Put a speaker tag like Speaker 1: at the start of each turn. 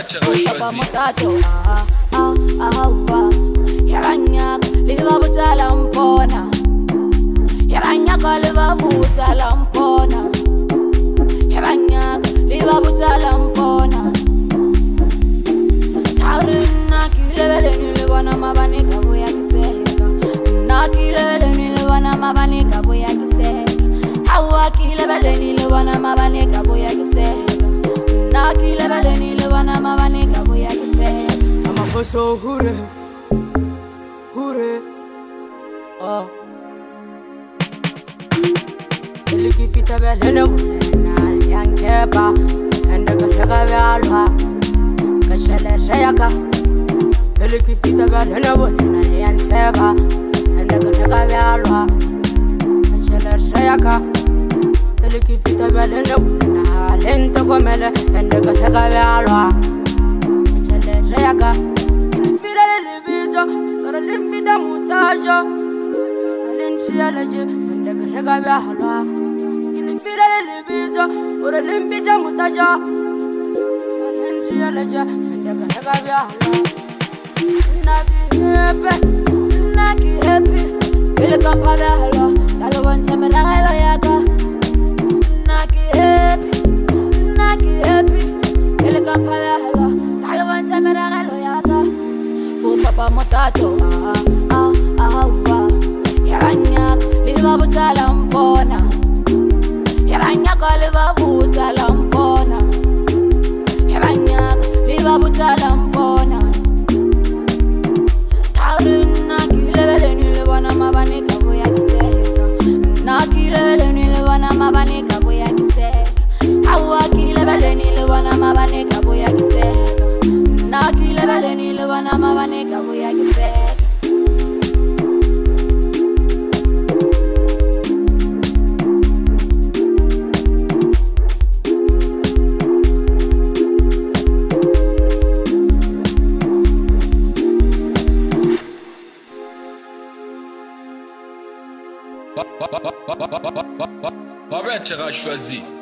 Speaker 1: tu as choisi.
Speaker 2: So hure, oh. Eliki fita belene na yankeba, enda kashaka belwa, kashele shayaka. Eliki fita belene na yanseba, enda kashaka belwa, kashele shayaka. Eliki fita belene na lento komele, enda kashaka belwa, kashele shayaka. Limbida mutajo alentrialaje ndakashaka bahalwa kilifira libizo ora limbida mutajo alentrialaje ndakashaka bahalwa naki happy ile kampa bahalwa dalwanza meralo yaka naki happy ile kampa bahalwa dalwanza meralo yaka Papa motato Yaranyak liva butala mpona Yaranyak liva butala mpona Yaranyak liva butala mpona Tarina kilele nile wana mabanika boya kiseka Na kilele nile wana mabanika boya kiseka Hawa kilele nile wana mabanika boya kiseka Na kilele nile wana mabanika boya kiseka
Speaker 1: Parrain, tu as choisi.